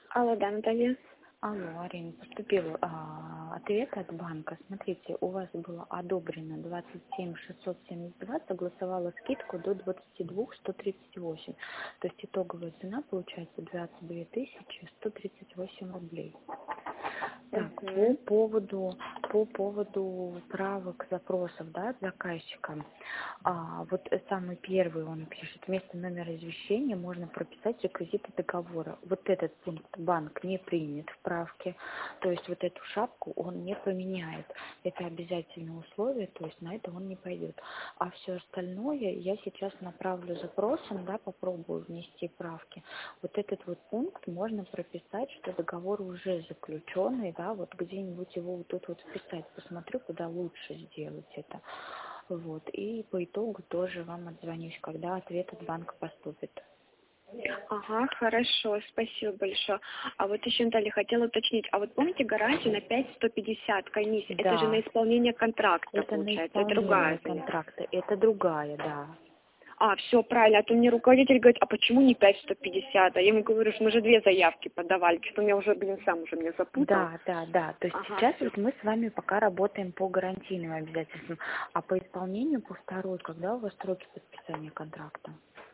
Алло, да, Наталья. Алло, Арина, поступил ответ от банка. Смотрите, у вас было одобрено 27 672, согласовала скидку до 22 138. То есть итоговая цена получается 22 138 рублей. Так, по поводу правок запросов, да, от заказчика. Вот самый первый он пишет, вместо номера извещения можно прописать реквизиты договора. Вот этот пункт банк не примет в правке, то есть вот эту шапку он не поменяет. Это обязательное условие, то есть на это он не пойдет. А все остальное я сейчас направлю запросом, да, попробую внести правки. Вот этот вот пункт можно прописать, что договор уже заключенный, да, вот где-нибудь его вот тут вот вписать. Посмотрю, куда лучше сделать это. Вот, и по итогу тоже вам отзвонюсь, когда ответ от банка поступит. Ага, хорошо, спасибо большое. А вот еще, Наталья, хотела уточнить, а вот помните гарантию на 5150 комиссия? Это же на Да, исполнение контракта, это на получается, это исполнение другая цена. контракта, это другая, да. А, все, правильно, а то мне руководитель говорит, а почему не 5150? А я ему говорю, что мы же 2 заявки подавали, что меня уже, сам уже меня запутал. Да, да, да. То есть Ага, сейчас все. вот мы с вами пока работаем по гарантийным обязательствам, а по исполнению, по второй, когда у вас сроки подписания контракта?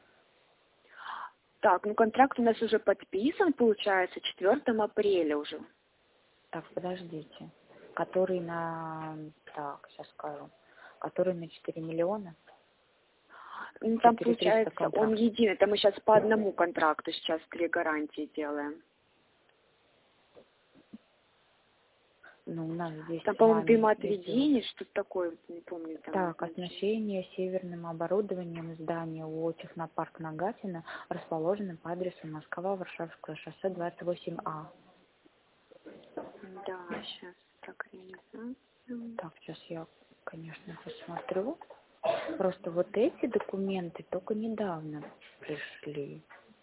Так, ну контракт у нас уже подписан, получается, 4 апреля уже. Так, подождите. Который на... Так, сейчас скажу. Который на 4 миллиона? Ну, там 4300 получается, он контракт. единый, там мы сейчас по одному контракту сейчас 3 гарантии делаем. Ну, у нас здесь Там, с по-моему, вами идет. дымоотведение, что-то такое, вот не помню там. Так, оснащение северным оборудованием здания ООО «Технопарк Нагатино», расположенным по адресу Москва, Варшавское шоссе 28А. Да, сейчас так реализация. Так, сейчас я, конечно, посмотрю. Просто вот эти документы только недавно пришли.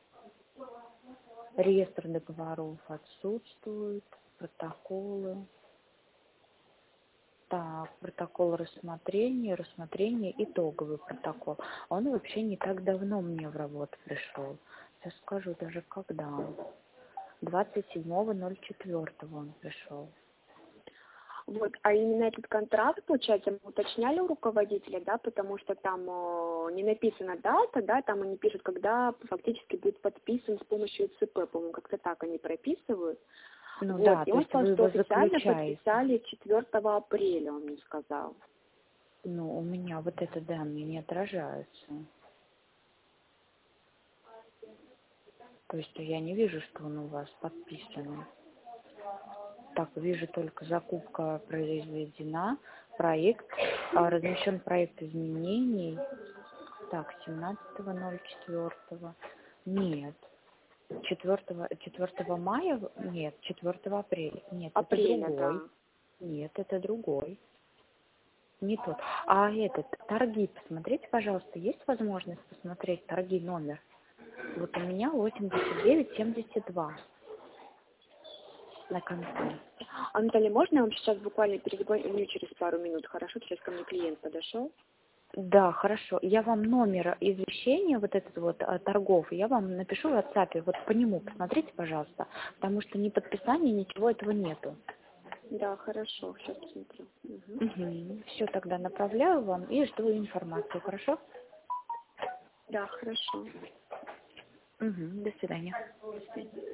Реестр договоров отсутствует, протоколы. Так, протокол рассмотрение, итоговый протокол. Он вообще не так давно мне в работу пришел. Сейчас скажу даже когда. 27.04 он пришел. Вот, а именно этот контракт, получается, мы уточняли у руководителя, да, потому что там не написана дата, да, там они пишут, когда фактически будет подписан с помощью ЦП, по-моему, как-то так они прописывают. Ну Вот, да, и то он есть сказал, вы что его официально заключаете. подписали 4 апреля, он мне сказал. Ну, у меня вот это данные не отражаются. То есть я не вижу, что он у вас подписан. Так, вижу только закупка произведена, проект, размещен проект изменений. Так, 17.04. Нет. 4 мая? Нет, 4 апреля. Нет, это Апреля, другой. да. Нет, это другой. Не тот. А этот, торги, посмотрите, пожалуйста, есть возможность посмотреть торги номер? Вот у меня 8972 на конце. Анатолий, можно я вам сейчас буквально перезвоню через пару минут, хорошо? Сейчас ко мне клиент подошел. Да, хорошо. Я вам номер извещения, вот этот вот торгов, я вам напишу в WhatsApp, вот по нему посмотрите, пожалуйста, потому что ни подписания, ничего этого нету. Да, хорошо, сейчас посмотрю. Угу. Все, тогда направляю вам и жду информацию, хорошо? Да, хорошо. До свидания. До свидания.